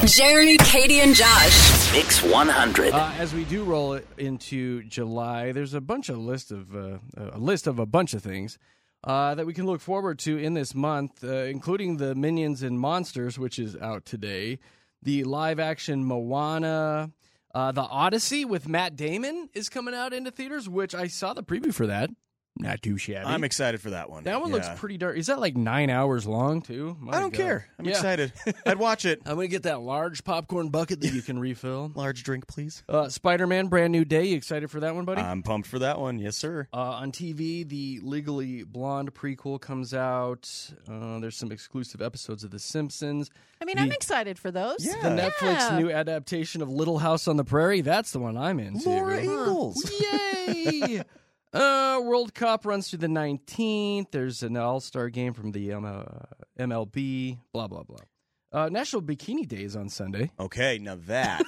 Jeremy, Katie, and Josh. Mix 100. As we do roll into July, there's a list of a bunch of things that we can look forward to in this month, including the Minions and Monsters, which is out today, the live-action Moana, the Odyssey with Matt Damon is coming out into theaters, which I saw the preview for that. Not too shabby. I'm excited for that one. That one looks pretty dark. Is that like 9 hours long, too? I don't care. I'm excited. I'd watch it. I'm going to get that large popcorn bucket that you can refill. Large drink, please. Spider-Man, Brand New Day. You excited for that one, buddy? I'm pumped for that one. Yes, sir. On TV, the Legally Blonde prequel comes out. There's some exclusive episodes of The Simpsons. I mean, I'm excited for those. Yeah. The Netflix new adaptation of Little House on the Prairie. That's the one I'm into. Laura Ingalls. Yay! World Cup runs through the 19th. There's an all-star game from the MLB. Blah, blah, blah. National Bikini Day is on Sunday. Okay, now that.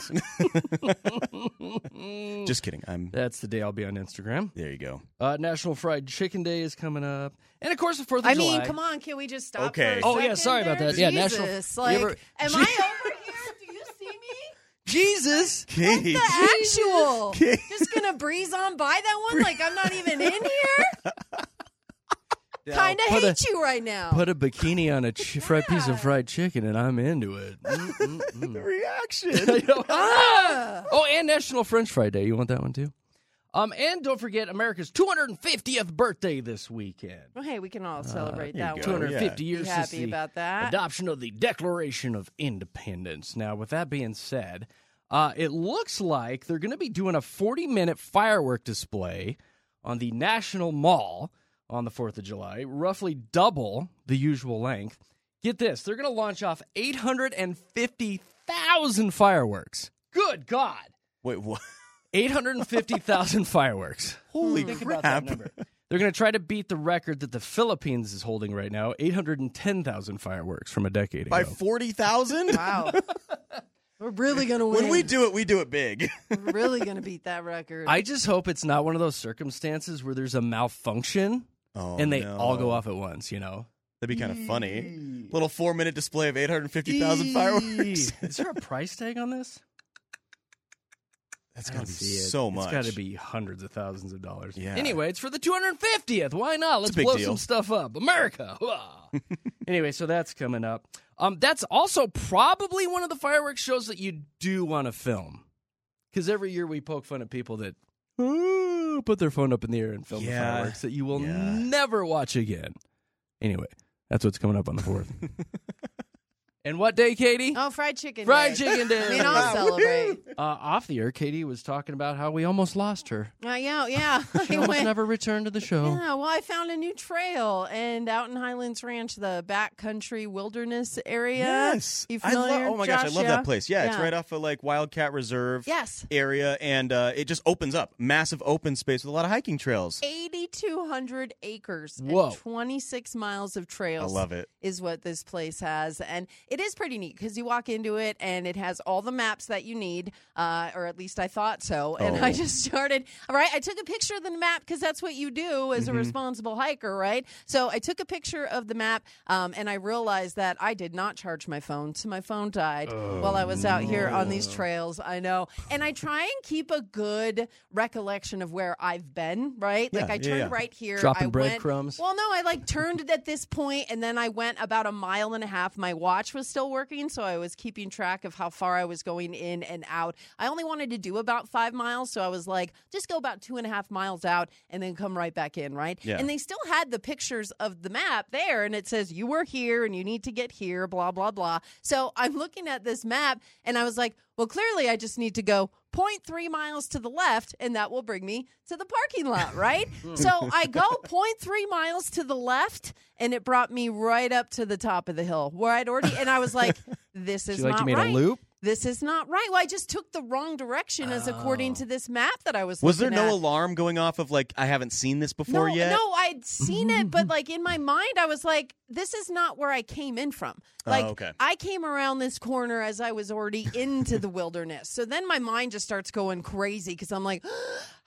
Just kidding. That's the day I'll be on Instagram. There you go. National Fried Chicken Day is coming up. And, of course, the 4th of July. I mean, come on. Can we just stop Okay. for a second sorry about there? that. Yeah, Jesus. National- Like, You ever- am I over here? Do you see me? Jesus! Katie. The actual. Katie. Just going to breeze on by that one like I'm not even in here? Kind of hate you right now. Put a bikini on a fried piece of fried chicken, and I'm into it. The reaction. Oh, and National French Fry Day. You want that one, too? And don't forget America's 250th birthday this weekend. Well, hey, we can all celebrate there that you one. go. 250 Yeah. years Be since happy the about that. adoption of the Declaration of Independence. Now, with that being said, it looks like they're going to be doing a 40-minute firework display on the National Mall on the 4th of July, roughly double the usual length. Get this, they're going to launch off 850,000 fireworks. Good God. Wait, what? 850,000 fireworks. Holy Think crap. about that number. They're going to try to beat the record that the Philippines is holding right now, 810,000 fireworks from a decade ago. By 40,000? Wow. We're really going to win. When we do it big. We're really going to beat that record. I just hope it's not one of those circumstances where there's a malfunction and they all go off at once, you know? That'd be kind of funny. Little 4-minute display of 850,000 fireworks. Is there a price tag on this? That's got to be See it. so much. It's got to be hundreds of thousands of dollars. Yeah. Anyway, it's for the 250th. Why not? Let's a big blow deal. some stuff up. America. Anyway, so that's coming up. That's also probably one of the fireworks shows that you do want to film. Because every year we poke fun at people that put their phone up in the air and film the fireworks that you will never watch again. Anyway, that's what's coming up on the 4th. And what day, Katie? Oh, fried chicken Fried day. chicken day. I mean, I'll celebrate. Off the air, Katie was talking about how we almost lost her. Yeah. She almost never returned to the show. Yeah, well, I found a new trail, and out in Highlands Ranch, the backcountry wilderness area. Yes. You familiar? Oh my gosh, I Josh? love Yeah? that place. Yeah, it's Yeah. right off of like Wildcat Reserve Yes. area, and it just opens up. Massive open space with a lot of hiking trails. 8,200 acres Whoa. and 26 miles of trails. I love it. Is what this place has. And it is pretty neat because you walk into it and it has all the maps that you need, or at least I thought so. And I just started, all right, I took a picture of the map because that's what you do as a responsible hiker, right? So I took a picture of the map and I realized that I did not charge my phone. So my phone died while I was out here on these trails. I know. And I try and keep a good recollection of where I've been, right? Like I turned right here. Dropping I breadcrumbs. Well, no, I like turned at this point and then I went about a mile and a half. My watch was still working, so I was keeping track of how far I was going in and out. I only wanted to do about 5 miles, so I was like, just go about 2.5 miles out and then come right back in, right? Yeah. And they still had the pictures of the map there, and it says you were here and you need to get here, blah, blah, blah. So I'm looking at this map and I was like, well, clearly I just need to go 0.3 miles to the left, and that will bring me to the parking lot, right? So I go 0.3 miles to the left, and it brought me right up to the top of the hill where I'd already, and I was like, this is not you made right. a loop? This is not right. Well, I just took the wrong direction as according to this map that I was Was there looking no at. alarm going off of like, I haven't seen this before yet? No, I'd seen it, but like in my mind, I was like, this is not where I came in from. Like, okay. I came around this corner as I was already into the wilderness. So then my mind just starts going crazy because I'm like,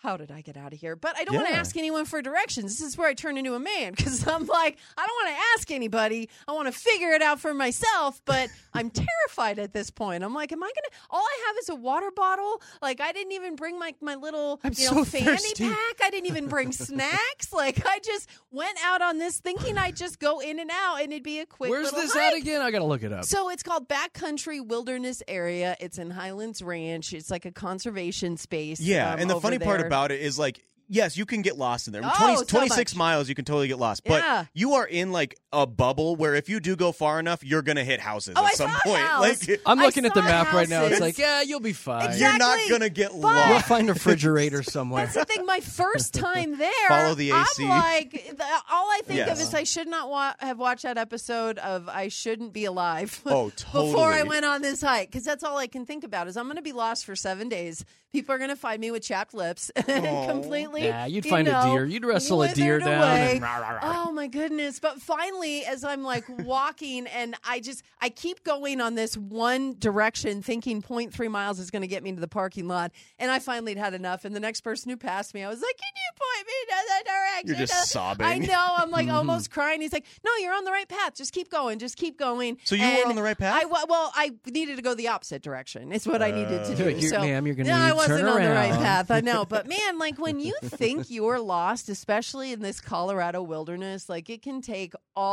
how did I get out of here? But I don't want to Yeah. ask anyone for directions. This is where I turn into a man because I'm like, I don't want to ask anybody. I want to figure it out for myself, but I'm terrified at this point. I'm like, am I going to, all I have is a water bottle. Like I didn't even bring my little, so fanny thirsty. pack. I didn't even bring snacks. Like I just went out on this thinking I'd just go in and out and it'd be a quick Where's little this hike. at again? I got to look it up. So it's called Backcountry Wilderness Area. It's in Highlands Ranch. It's like a conservation space. Yeah, and the over funny part there. about it is like, yes, you can get lost in there. Oh, so 26 much. miles, you can totally get lost. But Yeah. you are in like a bubble where if you do go far enough, you're going to hit houses Oh, at I some saw a point. house. Like, I'm I looking at the saw map right now. It's houses. like, yeah, you'll be fine. Exactly. you're not going to get You'll lost. find a refrigerator somewhere. That's the thing. My first time there, Follow the AC. I'm like, all I think of Yes. is I should not have watched that episode of I Shouldn't Be Alive. Oh, Before I totally. went on this hike, because that's all I can think about is I'm going to be lost for 7 days. People are going to find me with chapped lips, completely. Yeah, you'd find a deer. You'd wrestle a deer withered down away. and rah, rah, rah. Oh my goodness! But finally, as I'm like walking, and I keep going on this one direction, thinking 0.3 miles is going to get me to the parking lot, and I finally had enough. And the next person who passed me, I was like, "Can you point me to the direction?" You're just sobbing. I know. I'm like almost crying. He's like, "No, you're on the right path. Just keep going. Just keep going." So you And were on the right path? I needed to go the opposite direction. It's what I needed to do. You- So, ma'am, you're gonna no, need I to wasn't turn on the right around. path. I know, but man, like when you think you're lost, especially in this Colorado wilderness, like it can take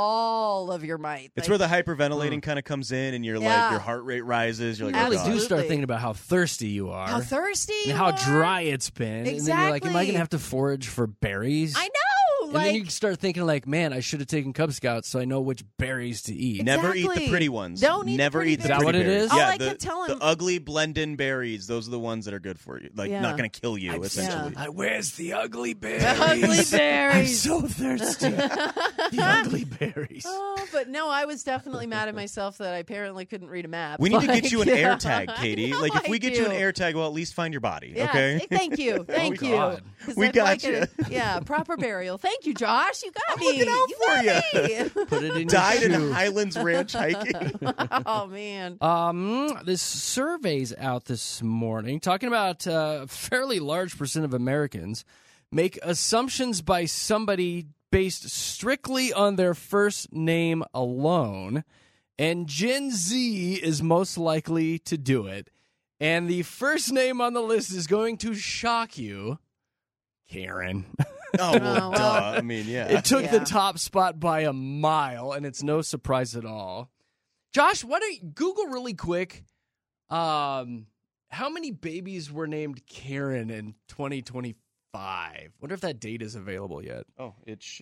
all of your might. It's Like, where the hyperventilating kind of comes in and you're Yeah. like, your heart rate rises. You're like, You really oh, do God. start Absolutely. thinking about how thirsty you are. how thirsty and you how are. dry it's been. And then you're like, am I going Exactly. to have to forage for berries? I know. And Like then you start thinking like, man, I should have taken Cub Scouts so I know which berries to eat. Never eat the Exactly. pretty ones. Don't eat the Never pretty eat the berries. Is that pretty what it berries. is? All Yeah, I the, kept telling- the ugly blend-in berries. Those are the ones that are good for you. Like Yeah. not going to kill you, essentially. Where's the ugly berries? ugly I'm berries. so thirsty. The ugly berries. Oh, but no, I was definitely mad at myself that I apparently couldn't read a map. We need to get Like, you an yeah, air tag, Katie. I know Like if we I get you an do. air tag, well, at least find your body. Yeah. Okay. Thank you. Thank you. God. 'Cause We I'd got like you. Yeah, proper burial. Thank you, Josh. You got me. looking out you for got me. Put it in Died your in shoe. Highlands Ranch hiking. Oh man. This survey's out this morning talking about a fairly large percent of Americans make assumptions by somebody based strictly on their first name alone, and Gen Z is most likely to do it. And the first name on the list is going to shock you, Karen. Oh, well, well. duh. I mean, yeah. It took the Yeah. top spot by a mile, and it's no surprise at all. Josh, why don't you Google really quick? How many babies were named Karen in 2025? Wonder if that date is available yet. Oh, it's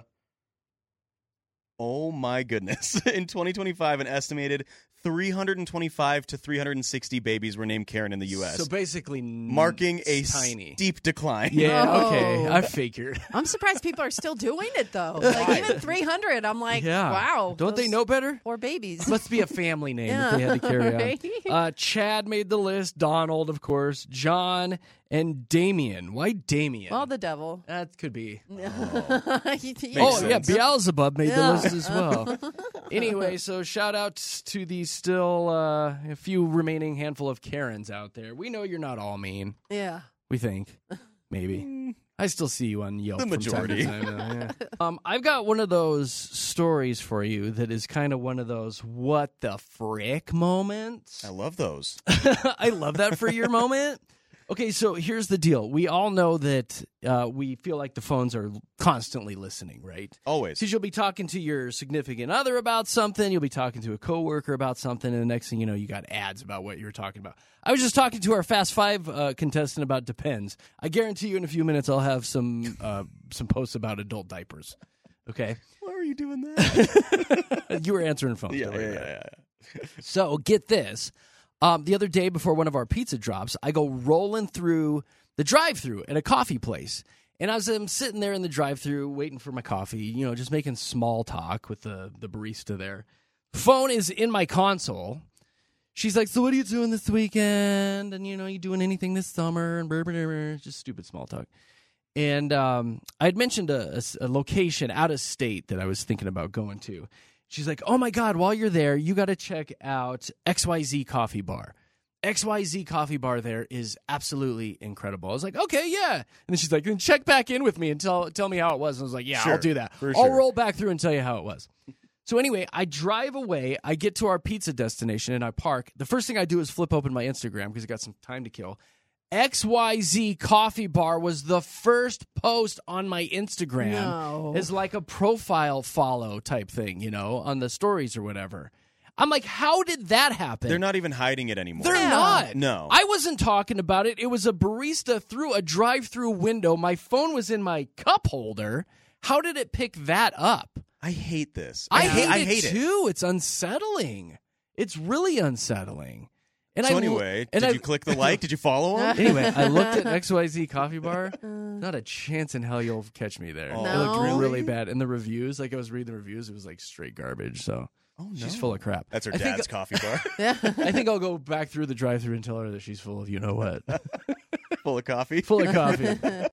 oh my goodness. In 2025, an estimated 325 to 360 babies were named Karen in the U.S., So basically, marking a tiny. steep decline. Yeah, Oh. okay, I figured. I'm surprised people are still doing it though. Like even 300, I'm like, Yeah, wow. Don't they those know better? Poor babies. Must be a family name that they had to carry on. Right? Chad made the list. Donald, of course. John and Damien. Why Damien? Well, the devil. That could be. Yeah. Oh, yeah, sense. Beelzebub made the Yeah. list as well. Anyway, so shout out to the still a few remaining handful of Karens out there. We know you're not all mean. Yeah. We think. Maybe. I still see you on Yelp The majority. from time to time, though, yeah. I've got one of those stories for you that is kind of one of those what the frick moments. I love those. I love that for your moment. Okay, so here's the deal. We all know that we feel like the phones are constantly listening, right? Always. Because you'll be talking to your significant other about something, you'll be talking to a coworker about something, and the next thing you know, you got ads about what you were talking about. I was just talking to our Fast Five contestant about Depends. I guarantee you in a few minutes I'll have some posts about adult diapers. Okay? Why are you doing that? You were answering phones. yeah, don't worry yeah, about it. yeah. So get this. The other day before one of our pizza drops, I go rolling through the drive-thru at a coffee place. And as I'm sitting there in the drive-thru waiting for my coffee, you know, just making small talk with the barista there. Phone is in my console. She's like, so what are you doing this weekend? And, you know, you doing anything this summer? And blah, blah, blah, blah. Just stupid small talk. And I had mentioned a location out of state that I was thinking about going to. She's like, oh, my God, while you're there, you got to check out XYZ Coffee Bar. XYZ coffee bar there is absolutely incredible. I was like, okay, yeah. And then she's like, then check back in with me and tell me how it was. And I was like, yeah, Sure, I'll do that. for I'll sure. roll back through and tell you how it was. So anyway, I drive away. I get to our pizza destination and I park. The first thing I do is flip open my Instagram because I got some time to kill. XYZ Coffee Bar was the first post on my Instagram. No. As like a profile follow type thing, you know, on the stories or whatever. I'm like, how did that happen? They're not even hiding it anymore. They're Yeah. not. No. I wasn't talking about it. It was a barista through a drive-through window. My phone was in my cup holder. How did it pick that up? I hate this. I hate hate it it. too. It's unsettling. It's really unsettling. And So I, anyway, and did I- you click the like? Did you follow him? Anyway, I looked at XYZ Coffee Bar. Not a chance in hell you'll catch me there. Oh, It looked No. really bad. And the reviews, like I was reading the reviews, it was like straight garbage. So Oh, no. she's full of crap. That's her I think- dad's coffee bar. I think I'll go back through the drive-through and tell her that she's full of you know what. Full of coffee. Full of coffee.